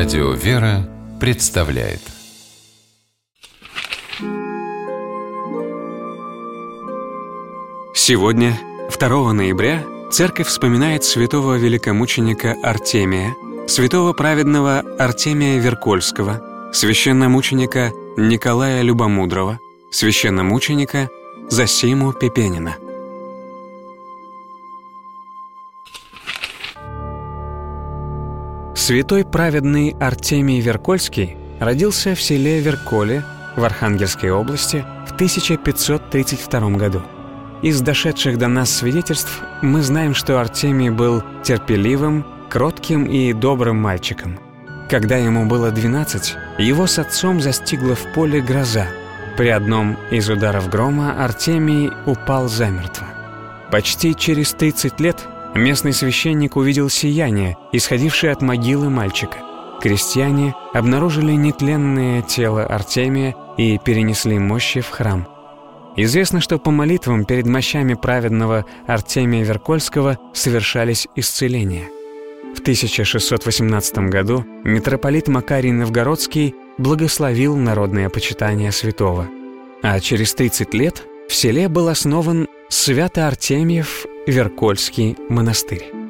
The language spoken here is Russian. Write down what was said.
Радио «Вера» представляет. Сегодня, 2 ноября, Церковь вспоминает святого великомученика Артемия, святого праведного Артемия Веркольского, священномученика Николая Любомудрого, священномученика Зосиму Пепенина. Святой праведный Артемий Веркольский родился в селе Верколе в Архангельской области в 1532 году. Из дошедших до нас свидетельств мы знаем, что Артемий был терпеливым, кротким и добрым мальчиком. Когда ему было 12, его с отцом застигла в поле гроза. При одном из ударов грома Артемий упал замертво. Почти через 30 лет местный священник увидел сияние, исходившее от могилы мальчика. Крестьяне обнаружили нетленное тело Артемия и перенесли мощи в храм. Известно, что по молитвам перед мощами праведного Артемия Веркольского совершались исцеления. В 1618 году митрополит Макарий Новгородский благословил народное почитание святого. А через 30 лет в селе был основан Свято-Артемьев Веркольский монастырь.